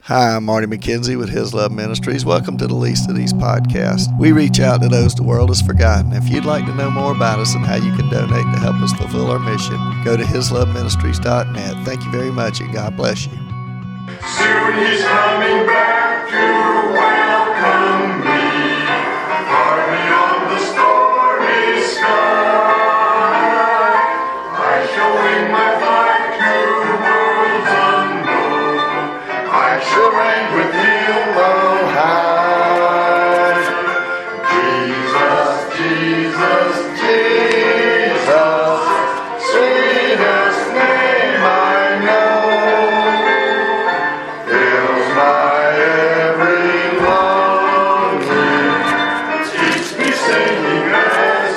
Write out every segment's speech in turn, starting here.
Hi, I'm Marty McKenzie with His Love Ministries. Welcome to the Least of These podcasts. We reach out to those the world has forgotten. If you'd like to know more about us and how you can donate to help us fulfill our mission, go to hisloveministries.net. Thank you very much, and God bless you. Soon he's coming back to welcome me. Harvey on the starry sky. I shall wing my flight to worlds unknown. I shall reign with him on high. Jesus, Jesus, Jesus, sweetest name I know. Fills my every longing, keeps me singing as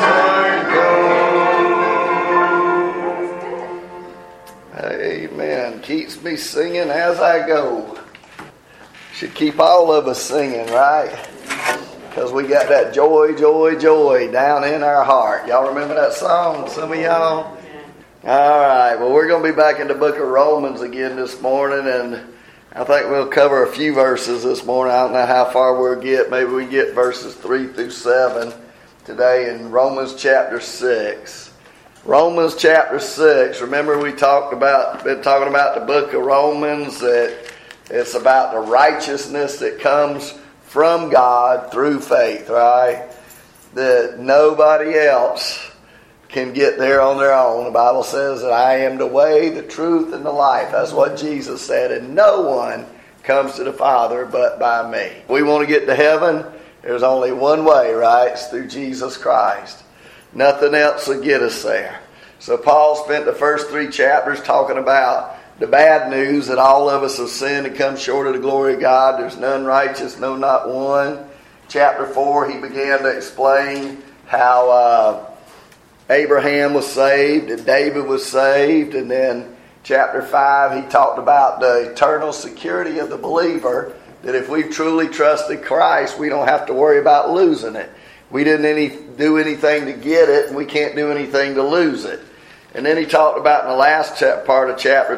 I go. Amen. Keeps me singing as I go. Should keep all of us singing, right? Because we got that joy, joy, joy down in our heart. Y'all remember that song? Some of y'all? All right. Well, we're going to be back in the book of Romans again this morning, and I think we'll cover a few verses this morning. I don't know how far we'll get. Maybe we get verses 3 through 7 today in Romans chapter 6. Romans chapter 6. Remember we been talking about the book of Romans, that it's about the righteousness that comes from God through faith, right? That nobody else can get there on their own. The Bible says that I am the way, the truth, and the life. That's what Jesus said. And no one comes to the Father but by me. If we want to get to heaven, there's only one way, right? It's through Jesus Christ. Nothing else will get us there. So Paul spent the first 3 chapters talking about the bad news that all of us have sinned and come short of the glory of God. There's none righteous, no, not one. Chapter 4, he began to explain how Abraham was saved and David was saved. And then chapter 5, he talked about the eternal security of the believer, that if we've truly trusted Christ, we don't have to worry about losing it. We didn't do anything to get it, and we can't do anything to lose it. And then he talked about in the last part of chapter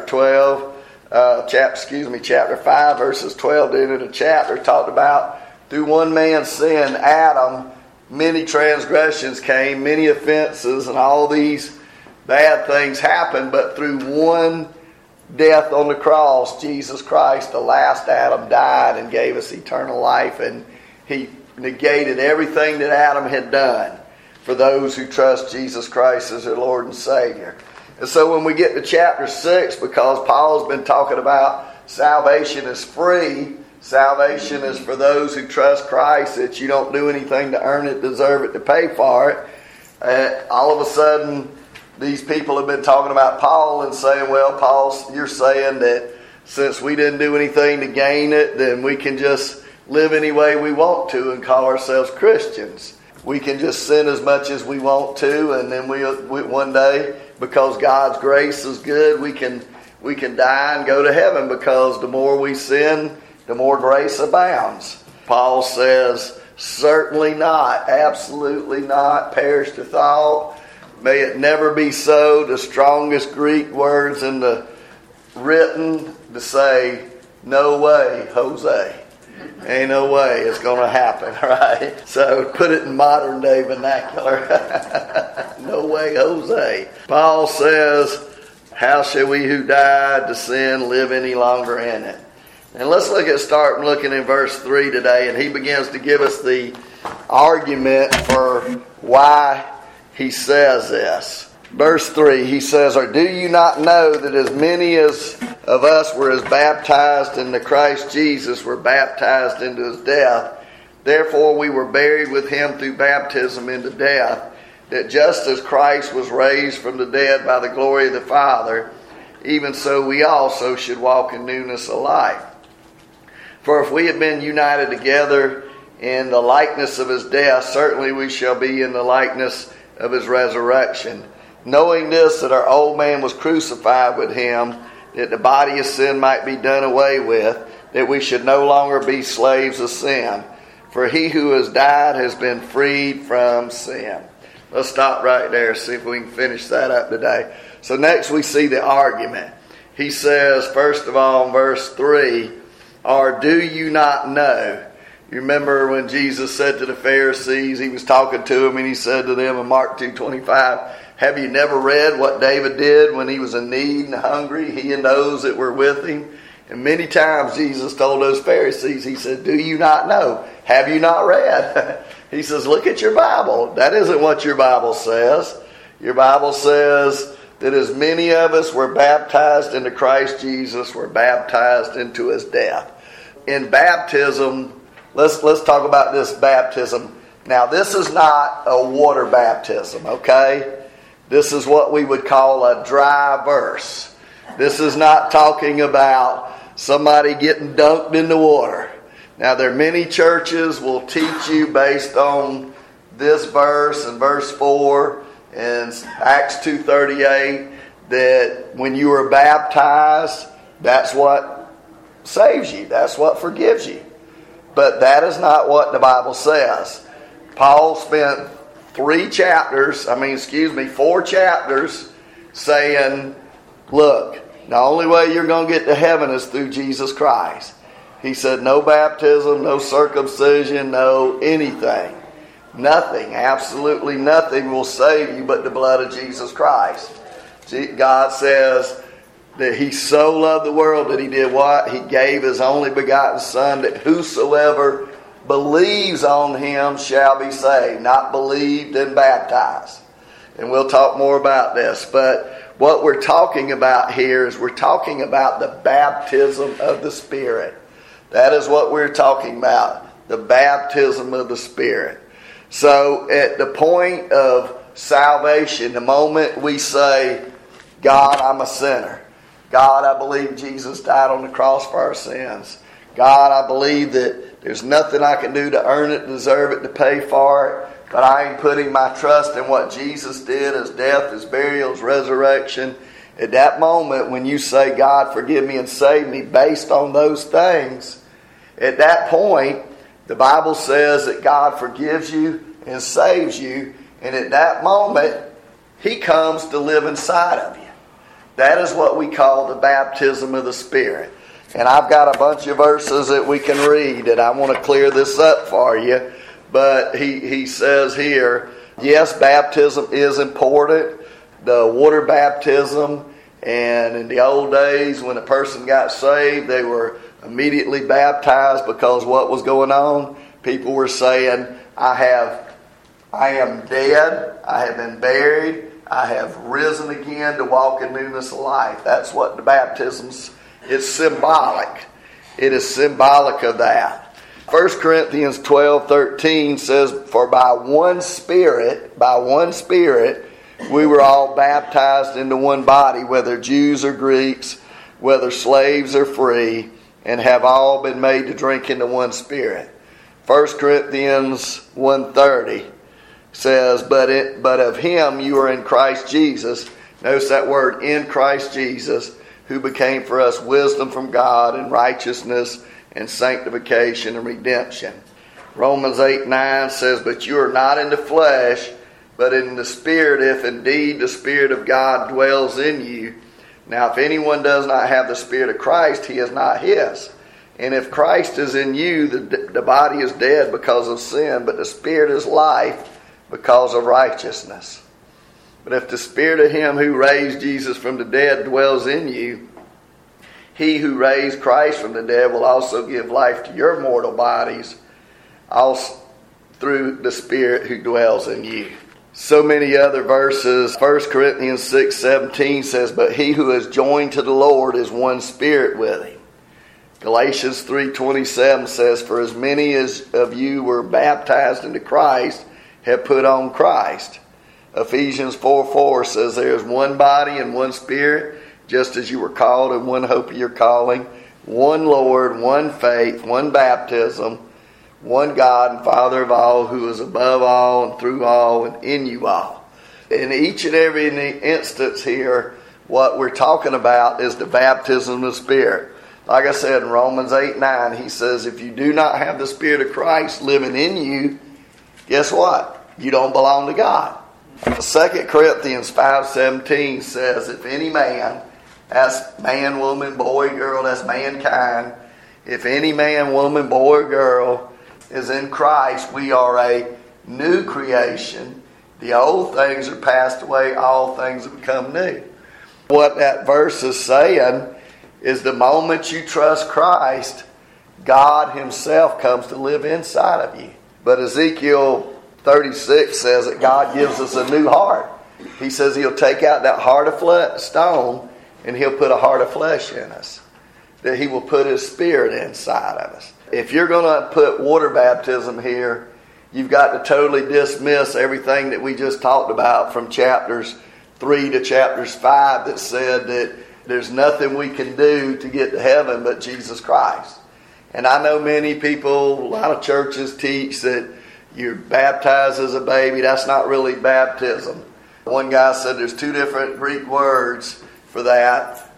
5, verses 12 to the end of the chapter, talked about through one man's sin, Adam, many transgressions came, many offenses, and all these bad things happened. But through one death on the cross, Jesus Christ, the last Adam, died and gave us eternal life. And he negated everything that Adam had done for those who trust Jesus Christ as their Lord and Savior. And so when we get to chapter 6, because Paul's been talking about salvation is free, salvation is for those who trust Christ, that you don't do anything to earn it, deserve it, to pay for it. All of a sudden, these people have been talking about Paul and saying, well, Paul, you're saying that since we didn't do anything to gain it, then we can just live any way we want to and call ourselves Christians. We can just sin as much as we want to, and then we one day, because God's grace is good, we can die and go to heaven, because the more we sin, the more grace abounds. Paul says, certainly not, absolutely not, perish the thought. May it never be so. The strongest Greek words in the written to say, no way, Jose. Ain't no way it's going to happen, right? So put it in modern day vernacular. No way, Jose. Paul says, how shall we who died to sin live any longer in it? And let's start looking in verse 3 today. And he begins to give us the argument for why he says this. Verse 3, he says, or do you not know that as many as of us were as baptized into Christ Jesus were baptized into his death? Therefore we were buried with him through baptism into death, that just as Christ was raised from the dead by the glory of the Father, even so we also should walk in newness of life. For if we have been united together in the likeness of his death, certainly we shall be in the likeness of his resurrection. Knowing this, that our old man was crucified with him, that the body of sin might be done away with, that we should no longer be slaves of sin. For he who has died has been freed from sin. Let's stop right there, see if we can finish that up today. So next we see the argument. He says, first of all, in verse 3, Or do you not know? You remember when Jesus said to the Pharisees, he was talking to them, and he said to them in Mark 2:25, have you never read what David did when he was in need and hungry, he and those that were with him? And many times Jesus told those Pharisees, he said, do you not know? Have you not read? He says, look at your Bible. That isn't what your Bible says. Your Bible says that as many of us were baptized into Christ Jesus, were baptized into his death. In baptism, let's talk about this baptism. Now, this is not a water baptism, okay? This is what we would call a dry verse. This is not talking about somebody getting dunked in the water. Now, there are many churches will teach you based on this verse and verse 4 and Acts 2:38 that when you are baptized, that's what saves you. That's what forgives you. But that is not what the Bible says. Paul spent 4 chapters saying, look, the only way you're going to get to heaven is through Jesus Christ. He said no baptism, no circumcision, no anything. Nothing, absolutely nothing will save you but the blood of Jesus Christ. God says that he so loved the world that he did what? He gave his only begotten Son, that whosoever believes on him shall be saved. Not believed and baptized. And we'll talk more about this. But what we're talking about here is we're talking about the baptism of the Spirit. That is what we're talking about. The baptism of the Spirit. So at the point of salvation, the moment we say, God, I'm a sinner. God, I believe Jesus died on the cross for our sins. God, I believe that there's nothing I can do to earn it, deserve it, to pay for it. But I am putting my trust in what Jesus did, his death, his burial, his resurrection. At that moment, when you say, God, forgive me and save me, based on those things, at that point, the Bible says that God forgives you and saves you. And at that moment, he comes to live inside of you. That is what we call the baptism of the Spirit. And I've got a bunch of verses that we can read, and I want to clear this up for you. But he says here, yes, baptism is important. The water baptism, and in the old days when a person got saved, they were immediately baptized because what was going on? People were saying, I am dead, I have been buried, I have risen again to walk in newness of life. That's what the baptism's, it's symbolic. It is symbolic of that. 1 Corinthians 12:13 says, for by one Spirit, we were all baptized into one body, whether Jews or Greeks, whether slaves or free, and have all been made to drink into one Spirit. 1 Corinthians 1:30 says, but of him you are in Christ Jesus. Notice that word, in Christ Jesus, who became for us wisdom from God and righteousness and sanctification and redemption. Romans 8:9 says, but you are not in the flesh, but in the Spirit, if indeed the Spirit of God dwells in you. Now, if anyone does not have the Spirit of Christ, he is not his. And if Christ is in you, the body is dead because of sin, but the Spirit is life because of righteousness. But if the Spirit of him who raised Jesus from the dead dwells in you, he who raised Christ from the dead will also give life to your mortal bodies, also through the Spirit who dwells in you. So many other verses. 1 Corinthians 6:17 says, but he who is joined to the Lord is one spirit with him. Galatians 3:27 says, for as many as of you were baptized into Christ have put on Christ. Ephesians 4:4 says there is one body and one Spirit, just as you were called in one hope of your calling, one Lord, one faith, one baptism, one God and Father of all, who is above all and through all and in you all. In each and every instance here, what we're talking about is the baptism of the Spirit. Like I said in Romans 8:9, he says, if you do not have the Spirit of Christ living in you, guess what? You don't belong to God. 2 Corinthians 5:17 says, if any man, that's man, woman, boy, girl, that's mankind, If any man, woman, boy, or girl is in Christ, we are a new creation. The old things are passed away, all things have become new. What that verse is saying is the moment you trust Christ, God himself comes to live inside of you. But Ezekiel 36 says that God gives us a new heart. He says he'll take out that heart of stone and he'll put a heart of flesh in us. That he will put his spirit inside of us. If you're going to put water baptism here, you've got to totally dismiss everything that we just talked about from chapters 3 to chapters 5 that said that there's nothing we can do to get to heaven but Jesus Christ. And I know many people, a lot of churches teach that you're baptized as a baby. That's not really baptism. One guy said there's two different Greek words for that.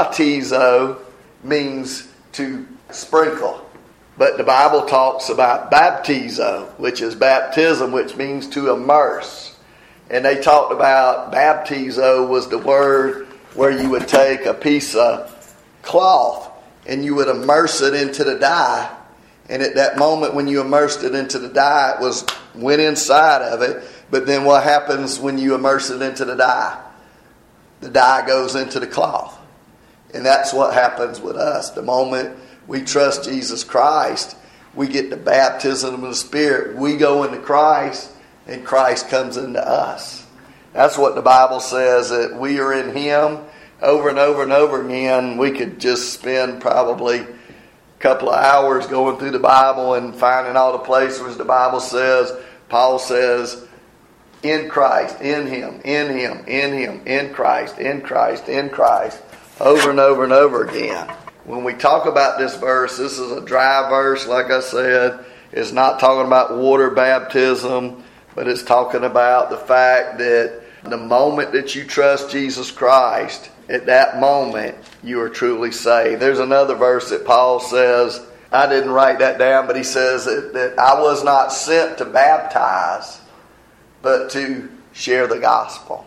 Ratizo means to sprinkle. But the Bible talks about baptizo, which is baptism, which means to immerse. And they talked about baptizo was the word where you would take a piece of cloth and you would immerse it into the dye. And at that moment when you immersed it into the dye, it went inside of it. But then what happens when you immerse it into the dye? The dye goes into the cloth. And that's what happens with us. The moment we trust Jesus Christ, we get the baptism of the Spirit. We go into Christ, and Christ comes into us. That's what the Bible says, that we are in Him. Over and over and over again, we could just spend probably a couple of hours going through the Bible and finding all the places the Bible says, Paul says, in Christ, in Him, in Him, in Him, in Christ, in Christ, in Christ, over and over and over again. When we talk about this verse, this is a dry verse, like I said. It's not talking about water baptism, but it's talking about the fact that the moment that you trust Jesus Christ, at that moment, you are truly saved. There's another verse that Paul says, I didn't write that down, but he says that I was not sent to baptize, but to share the gospel.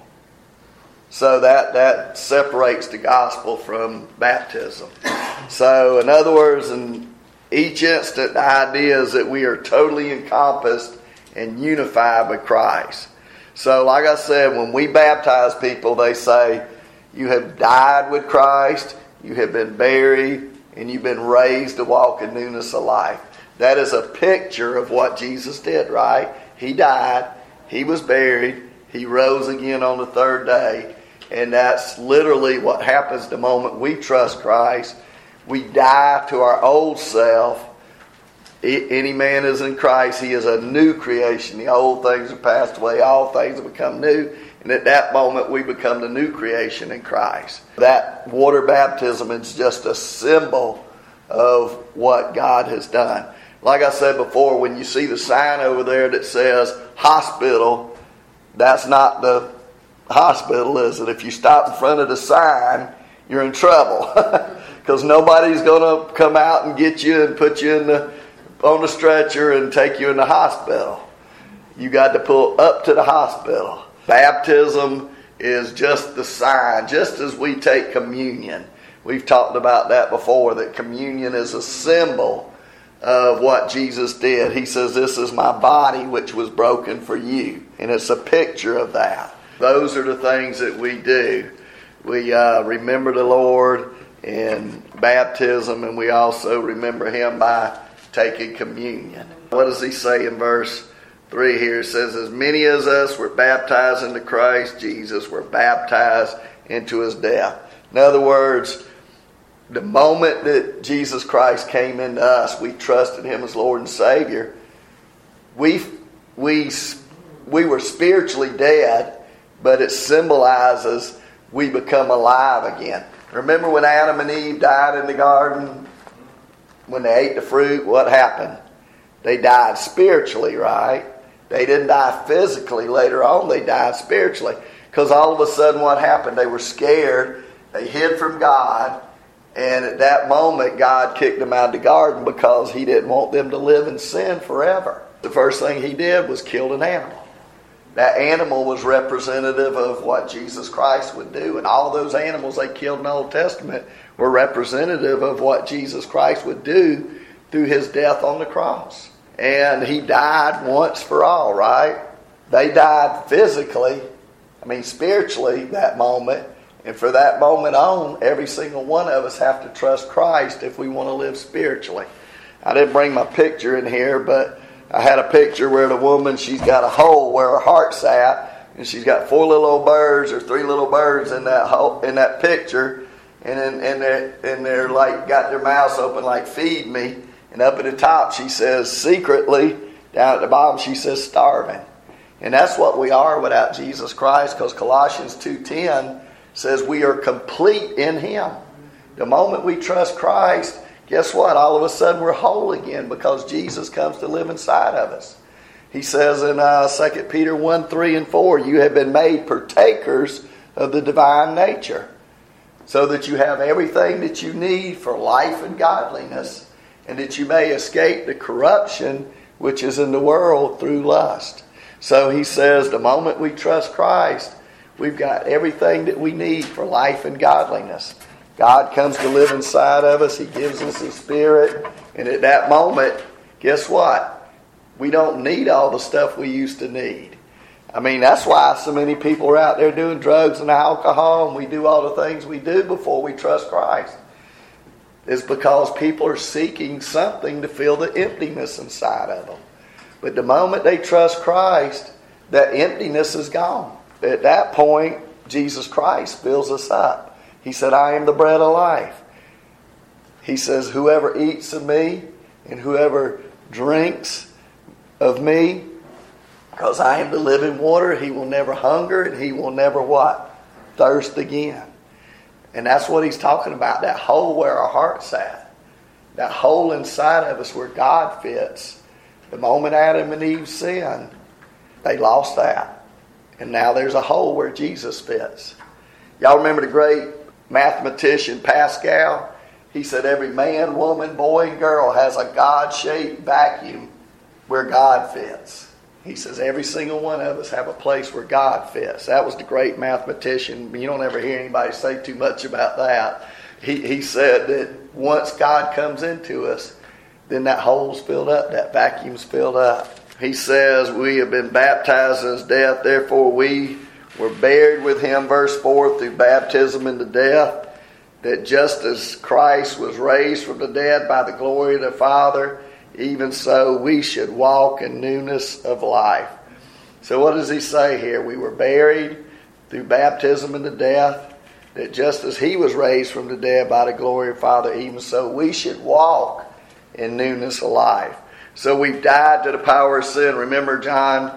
So that separates the gospel from baptism. So in other words, in each instant, the idea is that we are totally encompassed and unified with Christ. So like I said, when we baptize people, they say, you have died with Christ, you have been buried, and you've been raised to walk in newness of life. That is a picture of what Jesus did, right? He died, He was buried, He rose again on the third day. And that's literally what happens the moment we trust Christ. We die to our old self. Any man is in Christ, he is a new creation. The old things have passed away, all things have become new. And at that moment we become the new creation in Christ. That water baptism is just a symbol of what God has done. Like I said before, when you see the sign over there that says hospital, that's not the hospital, is it? If you stop in front of the sign, you're in trouble. Because nobody's going to come out and get you and put you on the stretcher and take you in the hospital. You got to pull up to the hospital. Baptism is just the sign, just as we take communion. We've talked about that before, that communion is a symbol of what Jesus did. He says, this is my body which was broken for you. And it's a picture of that. Those are the things that we do. We remember the Lord in baptism, and we also remember Him by taking communion. What does He say in verse 3 here? It says, as many as us were baptized into Christ Jesus were baptized into His death. In other words, the moment that Jesus Christ came into us, we trusted Him as Lord and Savior. We were spiritually dead, but it symbolizes we become alive again. Remember when Adam and Eve died in the garden? When they ate the fruit, what happened? They died spiritually, right? They didn't die physically later on. They died spiritually. Because all of a sudden what happened? They were scared. They hid from God. And at that moment, God kicked them out of the garden because He didn't want them to live in sin forever. The first thing He did was kill an animal. That animal was representative of what Jesus Christ would do. And all those animals they killed in the Old Testament We're representative of what Jesus Christ would do through his death on the cross. And he died once for all, right? They died physically, spiritually that moment. And for that moment on, every single one of us have to trust Christ if we want to live spiritually. I didn't bring my picture in here, but I had a picture where the woman, she's got a hole where her heart's at, and she's got 4 little old birds or 3 little birds in that hole, in that picture, and they're like got their mouths open like feed me. And up at the top she says secretly, down at the bottom she says starving. And that's what we are without Jesus Christ, because Colossians 2:10 says we are complete in him. The moment we trust Christ, guess what? All of a sudden we're whole again, because Jesus comes to live inside of us. He says in 2 Peter 1:3 and 4, you have been made partakers of the divine nature, so that you have everything that you need for life and godliness, and that you may escape the corruption which is in the world through lust. So he says the moment we trust Christ, we've got everything that we need for life and godliness. God comes to live inside of us. He gives us his Spirit. And at that moment, guess what? We don't need all the stuff we used to need. That's why so many people are out there doing drugs and alcohol, and we do all the things we do before we trust Christ. It's because people are seeking something to fill the emptiness inside of them. But the moment they trust Christ, that emptiness is gone. At that point, Jesus Christ fills us up. He said, I am the bread of life. He says, whoever eats of me and whoever drinks of me, because I am the living water, he will never hunger and he will never what? Thirst again. And that's what he's talking about, that hole where our heart's at. That hole inside of us where God fits. The moment Adam and Eve sinned, they lost that. And now there's a hole where Jesus fits. Y'all remember the great mathematician Pascal? He said every man, woman, boy, and girl has a God-shaped vacuum where God fits. He says every single one of us have a place where God fits. That was the great mathematician. You don't ever hear anybody say too much about that. He said that once God comes into us, then that hole's filled up, that vacuum's filled up. He says we have been baptized in his death, therefore we were buried with him, verse 4, through baptism into death, that just as Christ was raised from the dead by the glory of the Father, even so we should walk in newness of life. So what does he say here? We were buried through baptism into death, that just as he was raised from the dead by the glory of the Father, even so we should walk in newness of life. So we've died to the power of sin. Remember John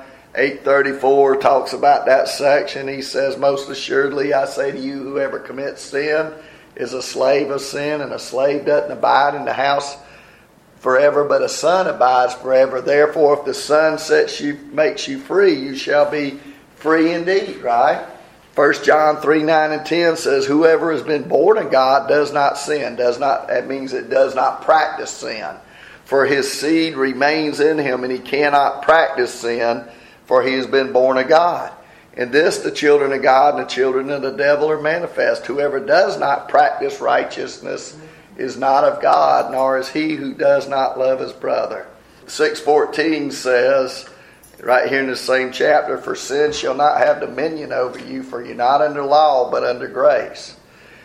8:34 talks about that section. He says, most assuredly I say to you, whoever commits sin is a slave of sin, and a slave doesn't abide in the house forever, but a son abides forever. Therefore, if the Son makes you free, you shall be free indeed, right? 1 John 3:9 and 10 says, whoever has been born of God does not sin. That means it does not practice sin. For his seed remains in him, and he cannot practice sin, for he has been born of God. In this the children of God and the children of the devil are manifest. Whoever does not practice righteousness is not of God, nor is he who does not love his brother. 6:14 says, right here in the same chapter, for sin shall not have dominion over you, for you're not under law, but under grace.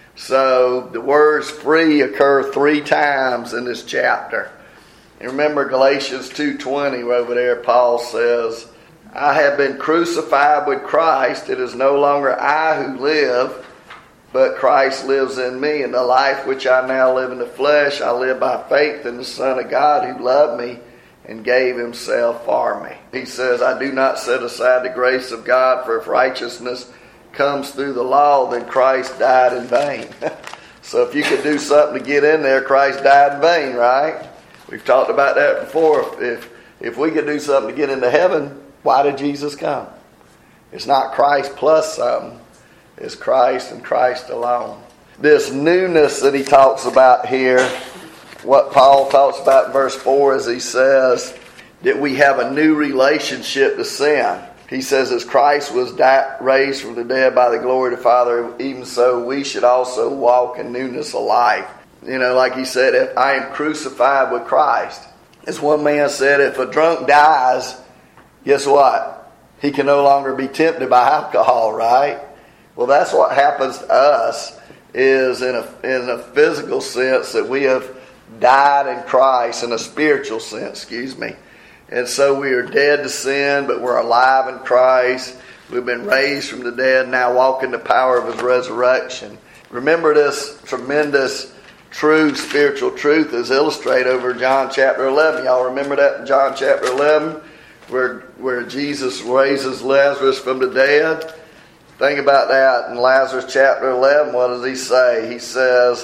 So the words free occur 3 times in this chapter. And remember Galatians 2:20 over there, Paul says, I have been crucified with Christ. It is no longer I who live, but Christ lives in me. And the life which I now live in the flesh, I live by faith in the Son of God who loved me and gave himself for me. He says, I do not set aside the grace of God, for if righteousness comes through the law, then Christ died in vain. So if you could do something to get in there, Christ died in vain, right? We've talked about that before. If we could do something to get into heaven, why did Jesus come? It's not Christ plus something. It's Christ and Christ alone. This newness that he talks about here, what Paul talks about in verse 4 is he says that we have a new relationship to sin. He says, as Christ was raised from the dead by the glory of the Father, even so we should also walk in newness of life. You know, like he said, if I am crucified with Christ. As one man said, if a drunk dies, guess what? He can no longer be tempted by alcohol, right? Well, that's what happens to us, is in a physical sense that we have died in Christ, in a spiritual sense, And so we are dead to sin, but we're alive in Christ. We've been raised from the dead, now walk in the power of His resurrection. Remember, this tremendous true spiritual truth is illustrated over John chapter 11. Y'all remember that in John chapter 11 where Jesus raises Lazarus from the dead? Think about that in Lazarus chapter 11. What does he say? He says,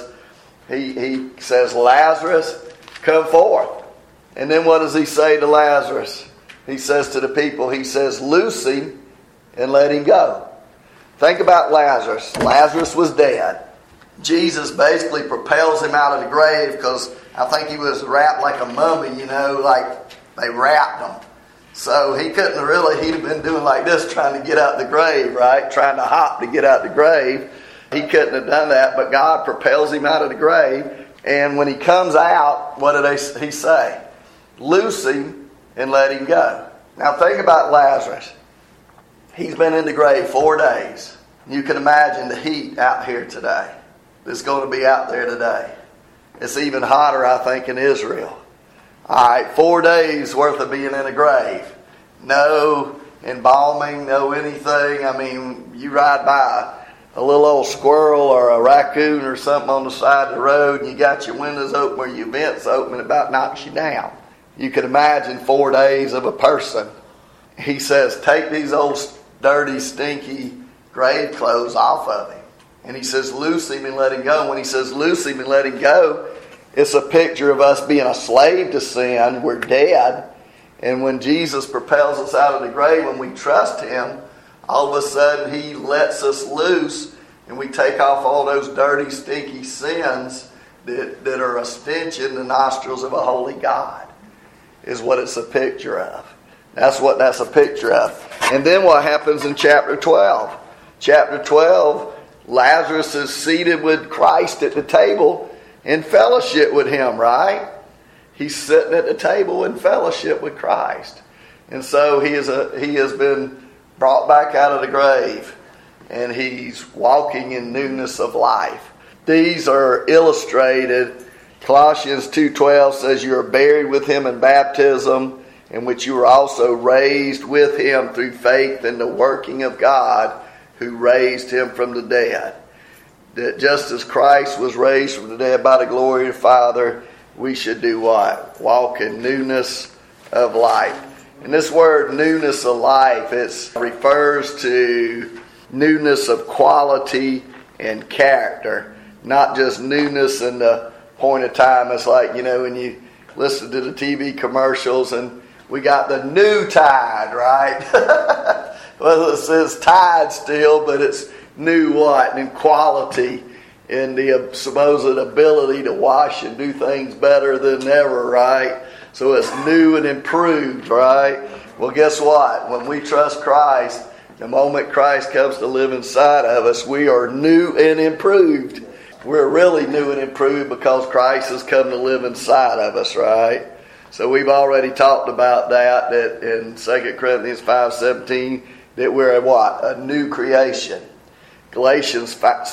Lazarus, come forth. And then what does he say to Lazarus? He says to the people, he says, loose him and let him go. Think about Lazarus. Lazarus was dead. Jesus basically propels him out of the grave because I think he was wrapped like a mummy, like they wrapped him. So he couldn't really, he'd have been doing like this trying to get out the grave, right? Trying to hop to get out the grave. He couldn't have done that, but God propels him out of the grave. And when he comes out, what did he say? Loose him and let him go. Now think about Lazarus. He's been in the grave 4 days. You can imagine the heat out here today. It's going to be out there today. It's even hotter, I think, in Israel. All right, 4 days worth of being in a grave. No embalming, no anything. I mean, you ride by a little old squirrel or a raccoon or something on the side of the road and you got your windows open or your vents open, it about knocks you down. You can imagine 4 days of a person. He says, take these old dirty, stinky grave clothes off of him. And he says, loose him and let him go. And when he says, loose him and let him go, it's a picture of us being a slave to sin. We're dead. And when Jesus propels us out of the grave, when we trust Him, all of a sudden He lets us loose and we take off all those dirty, stinky sins that are a stench in the nostrils of a holy God, is what it's a picture of. That's what that's a picture of. And then what happens in chapter 12? Chapter 12, Lazarus is seated with Christ at the table in fellowship with Him, right? He's sitting at the table in fellowship with Christ. And so he has been brought back out of the grave. And he's walking in newness of life. These are illustrated. Colossians 2:12 says you are buried with Him in baptism, in which you were also raised with Him through faith in the working of God who raised Him from the dead. That just as Christ was raised from the dead by the glory of the Father, we should do what? Walk in newness of life. And this word newness of life, it refers to newness of quality and character. Not just newness in the point of time. It's like, when you listen to the TV commercials and we got the new Tide, right? Well, it says Tide still, but it's new what? In quality, in the supposed ability to wash and do things better than ever, right? So it's new and improved, right? Well, guess what? When we trust Christ, the moment Christ comes to live inside of us, we are new and improved. We're really new and improved because Christ has come to live inside of us, right? So we've already talked about that in 2 Corinthians 5:17, that we're a new creation. Galatians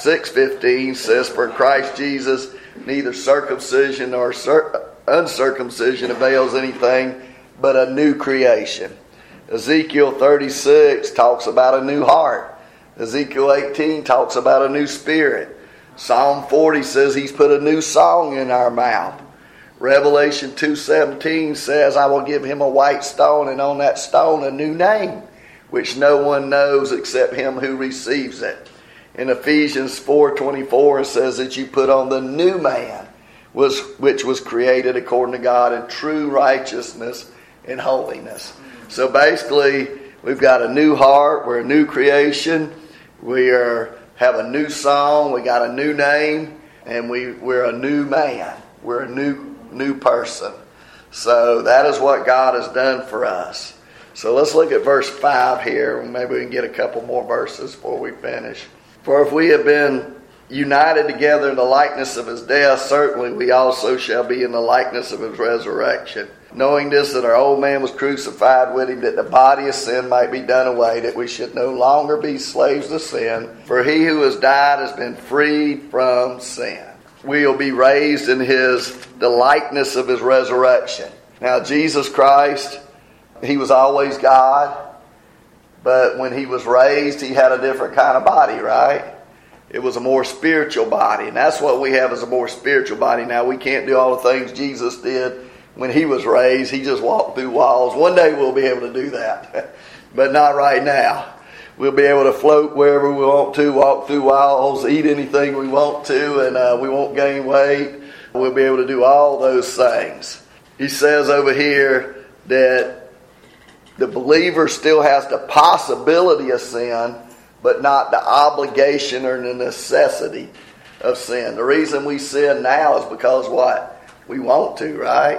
6:15 says, for Christ Jesus, neither circumcision nor uncircumcision avails anything, but a new creation. Ezekiel 36 talks about a new heart. Ezekiel 18 talks about a new spirit. Psalm 40 says He's put a new song in our mouth. Revelation 2:17 says, I will give him a white stone, and on that stone a new name, which no one knows except him who receives it. In Ephesians 4:24 it says that you put on the new man, which was created according to God in true righteousness and holiness. So basically, we've got a new heart, we're a new creation, we have a new song, we got a new name, and we're a new man. We're a new person. So that is what God has done for us. So let's look at verse 5 here. Maybe we can get a couple more verses before we finish. For if we have been united together in the likeness of his death, certainly we also shall be in the likeness of his resurrection. Knowing this, that our old man was crucified with him, that the body of sin might be done away, that we should no longer be slaves to sin. For he who has died has been freed from sin. We will be raised in the likeness of his resurrection. Now, Jesus Christ, he was always God, but when he was raised, he had a different kind of body, right? It was a more spiritual body, and that's what we have, is a more spiritual body. Now, we can't do all the things Jesus did when he was raised. He just walked through walls. One day we'll be able to do that, but not right now. We'll be able to float wherever we want to, walk through walls, eat anything we want to, and we won't gain weight. We'll be able to do all those things. He says over here that the believer still has the possibility of sin, but not the obligation or the necessity of sin. The reason we sin now is because what? We want to, right?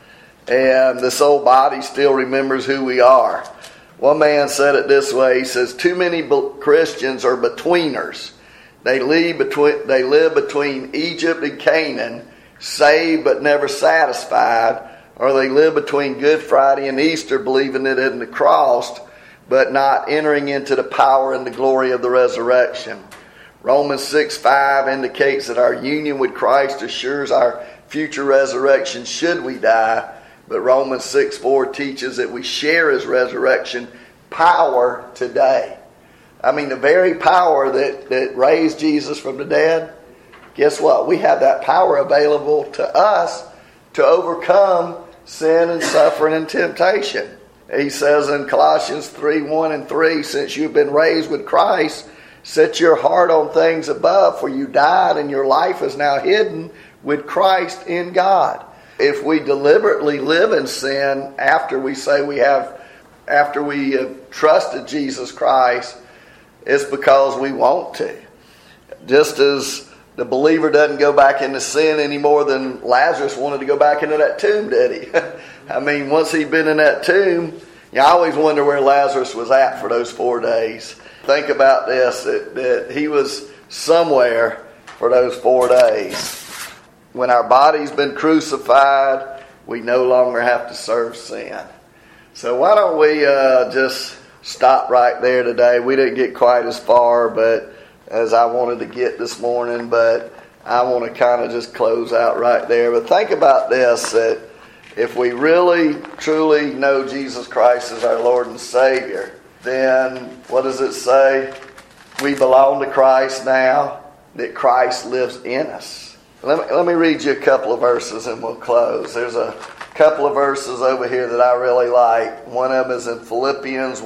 And this old body still remembers who we are. One man said it this way. He says, too many Christians are betweeners. They live between Egypt and Canaan, saved but never satisfied. Or they live between Good Friday and Easter, believing it in the cross, but not entering into the power and the glory of the resurrection. Romans 6:5 indicates that our union with Christ assures our future resurrection should we die. But Romans 6:4 teaches that we share his resurrection power today. I mean, the very power that raised Jesus from the dead, guess what? We have that power available to us to overcome sin and suffering and temptation. He says in Colossians 3:1 and 3, since you've been raised with Christ, set your heart on things above, for you died and your life is now hidden with Christ in God. If we deliberately live in sin after we have trusted Jesus Christ, it's because we want to. Just as the believer doesn't go back into sin any more than Lazarus wanted to go back into that tomb, did he? I mean, once he'd been in that tomb, I always wonder where Lazarus was at for those 4 days. Think about this, that he was somewhere for those 4 days. When our body's been crucified, we no longer have to serve sin. So why don't we just stop right there today? We didn't get quite as far as I wanted to get this morning, but I want to kind of just close out right there. But think about this, that if we really, truly know Jesus Christ as our Lord and Savior, then what does it say? We belong to Christ now, that Christ lives in us. Let me read you a couple of verses and we'll close. There's a couple of verses over here that I really like. One of them is in Philippians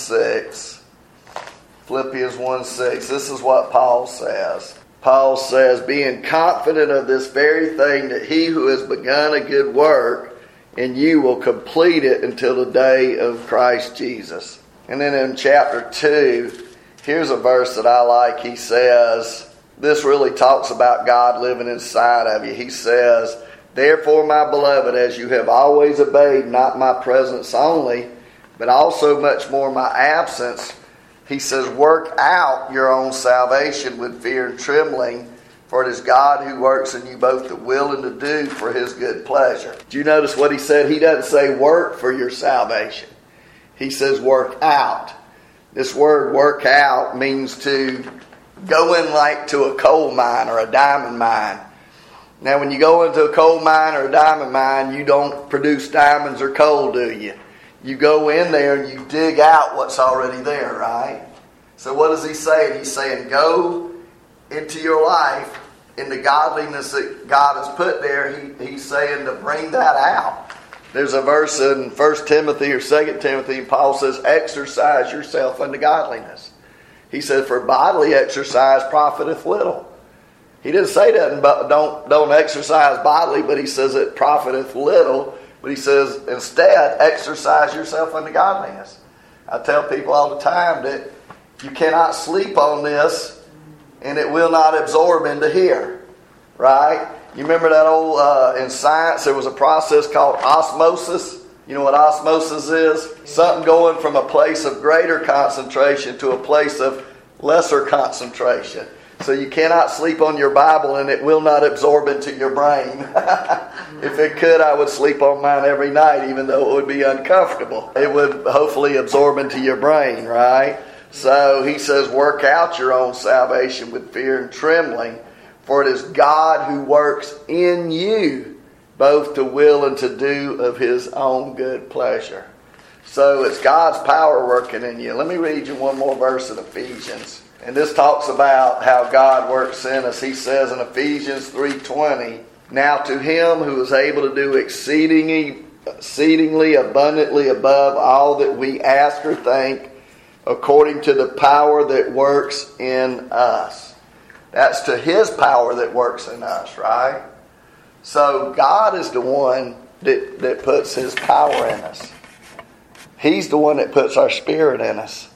1:6. Philippians 1:6. This is what Paul says. Paul says, being confident of this very thing, that he who has begun a good work in you will complete it until the day of Christ Jesus. And then in chapter 2, here's a verse that I like. He says, this really talks about God living inside of you. He says, therefore, my beloved, as you have always obeyed, not my presence only, but also much more my absence, he says, work out your own salvation with fear and trembling, for it is God who works in you both to will and to do for his good pleasure. Do you notice what he said? He doesn't say work for your salvation. He says work out. This word work out means to go in like to a coal mine or a diamond mine. Now, when you go into a coal mine or a diamond mine, you don't produce diamonds or coal, do you? You go in there and you dig out what's already there, right? So what is he saying? He's saying go into your life in the godliness that God has put there. He's saying to bring that out. There's a verse in 1 Timothy or 2 Timothy, and Paul says, exercise yourself unto godliness. He said, for bodily exercise profiteth little. He didn't say that, don't exercise bodily, but he says it profiteth little. But he says, instead, exercise yourself unto godliness. I tell people all the time that you cannot sleep on this and it will not absorb into here. Right? You remember that old, in science, there was a process called osmosis. You know what osmosis is? Something going from a place of greater concentration to a place of lesser concentration. So you cannot sleep on your Bible and it will not absorb into your brain. If it could, I would sleep on mine every night, even though it would be uncomfortable. It would hopefully absorb into your brain, right? So he says, work out your own salvation with fear and trembling, for it is God who works in you, both to will and to do of his own good pleasure. So it's God's power working in you. Let me read you one more verse in Ephesians. And this talks about how God works in us. He says in Ephesians 3:20, now to him who is able to do exceedingly abundantly above all that we ask or think, according to the power that works in us. That's to his power that works in us, right? So God is the one that puts his power in us. He's the one that puts our spirit in us.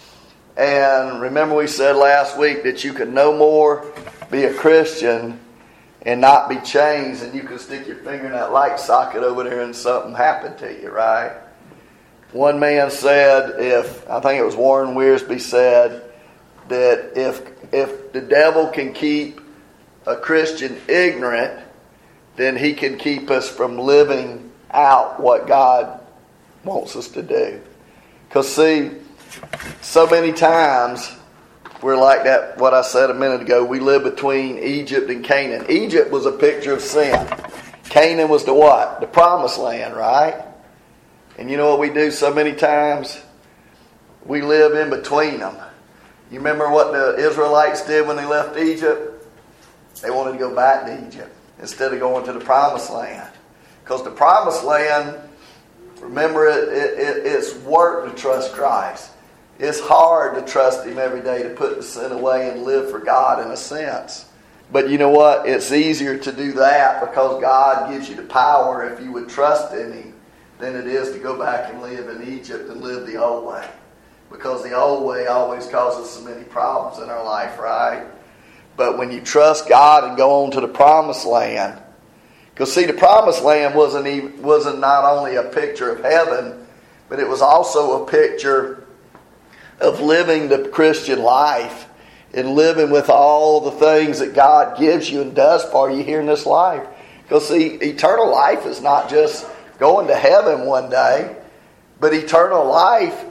And remember we said last week that you can no more be a Christian and not be changed, and you can stick your finger in that light socket over there and something happened to you, right? One man said, I think it was Warren Wiersbe said, that if the devil can keep a Christian ignorant, then he can keep us from living out what God wants us to do. Because see, so many times we're like that, what I said a minute ago, we live between Egypt and Canaan. Egypt was a picture of sin. Canaan was the what? The promised land, right? And you know what we do so many times? We live in between them. You remember what the Israelites did when they left Egypt? They wanted to go back to Egypt instead of going to the promised land. Because the promised land, remember, it's work to trust Christ. It's hard to trust him every day, to put the sin away and live for God in a sense. But you know what? It's easier to do that because God gives you the power if you would trust in him than it is to go back and live in Egypt and live the old way. Because the old way always causes so many problems in our life, right? But when you trust God and go on to the promised land, because see, the promised land wasn't not only a picture of heaven, but it was also a picture of living the Christian life and living with all the things that God gives you and does for you here in this life. Because see, eternal life is not just going to heaven one day, but eternal life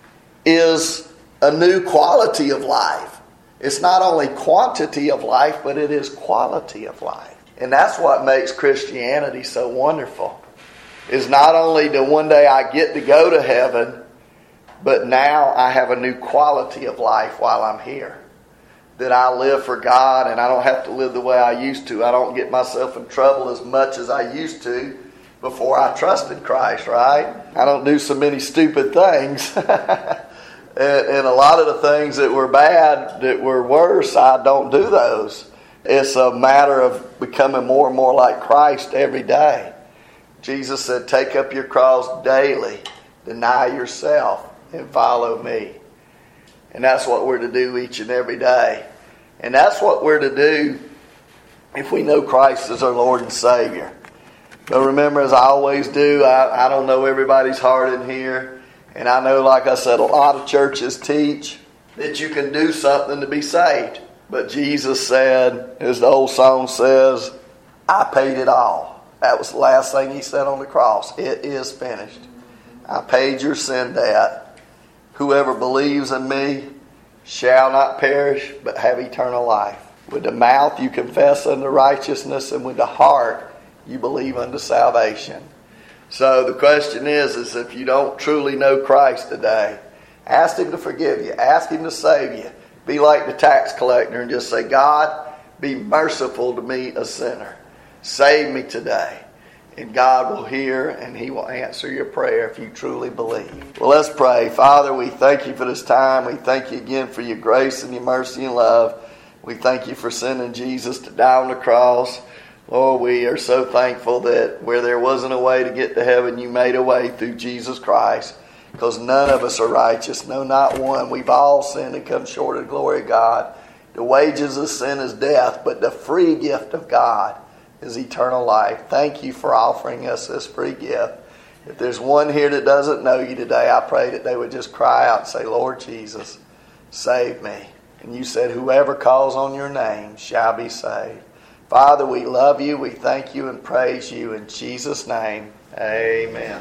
is a new quality of life. It's not only quantity of life, but it is quality of life. And that's what makes Christianity so wonderful. Is not only that one day I get to go to heaven, but now I have a new quality of life while I'm here. That I live for God and I don't have to live the way I used to. I don't get myself in trouble as much as I used to before I trusted Christ, right? I don't do so many stupid things. And a lot of the things that were bad, that were worse, I don't do those. It's a matter of becoming more and more like Christ every day. Jesus said, take up your cross daily, deny yourself, and follow me. And that's what we're to do each and every day. And that's what we're to do if we know Christ as our Lord and Savior. But remember, as I always do, I don't know everybody's heart in here. And I know, like I said, a lot of churches teach that you can do something to be saved. But Jesus said, as the old song says, I paid it all. That was the last thing he said on the cross. It is finished. I paid your sin debt. Whoever believes in me shall not perish, but have eternal life. With the mouth you confess unto righteousness, and with the heart you believe unto salvation. So the question is if you don't truly know Christ today, ask him to forgive you. Ask him to save you. Be like the tax collector and just say, God, be merciful to me, a sinner. Save me today. And God will hear and he will answer your prayer if you truly believe. Well, let's pray. Father, we thank you for this time. We thank you again for your grace and your mercy and love. We thank you for sending Jesus to die on the cross. Lord, we are so thankful that where there wasn't a way to get to heaven, you made a way through Jesus Christ. Because none of us are righteous, no, not one. We've all sinned and come short of the glory of God. The wages of sin is death, but the free gift of God is eternal life. Thank you for offering us this free gift. If there's one here that doesn't know you today, I pray that they would just cry out and say, Lord Jesus, save me. And you said, whoever calls on your name shall be saved. Father, we love you, we thank you and praise you. In Jesus' name, amen.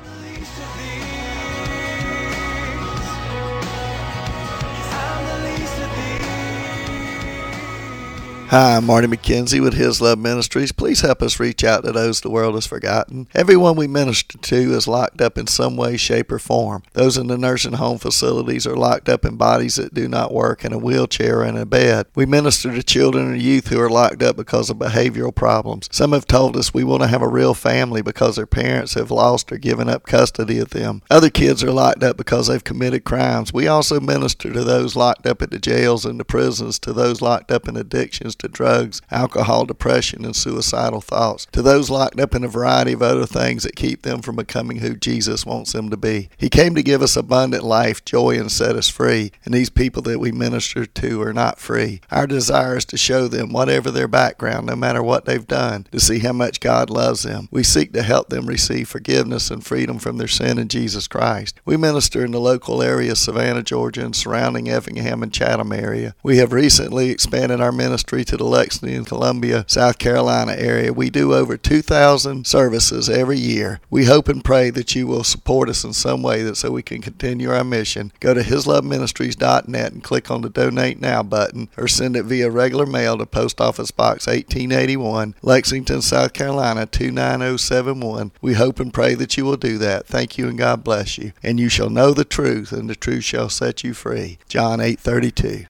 Hi, I'm Marty McKenzie with His Love Ministries. Please help us reach out to those the world has forgotten. Everyone we minister to is locked up in some way, shape, or form. Those in the nursing home facilities are locked up in bodies that do not work, in a wheelchair or in a bed. We minister to children and youth who are locked up because of behavioral problems. Some have told us we want to have a real family because their parents have lost or given up custody of them. Other kids are locked up because they've committed crimes. We also minister to those locked up at the jails and the prisons, to those locked up in addictions to drugs, alcohol, depression, and suicidal thoughts, to those locked up in a variety of other things that keep them from becoming who Jesus wants them to be. He came to give us abundant life, joy, and set us free, and these people that we minister to are not free. Our desire is to show them, whatever their background, no matter what they've done, to see how much God loves them. We seek to help them receive forgiveness and freedom from their sin in Jesus Christ. We minister in the local area of Savannah, Georgia, and surrounding Effingham and Chatham area. We have recently expanded our ministry to the Lexington, Columbia, South Carolina area. We do over 2,000 services every year. We hope and pray that you will support us in some way so we can continue our mission. Go to hisloveministries.net and click on the Donate Now button, or send it via regular mail to Post Office Box 1881, Lexington, South Carolina 29071. We hope and pray that you will do that. Thank you and God bless you. And you shall know the truth, and the truth shall set you free. John 8:32.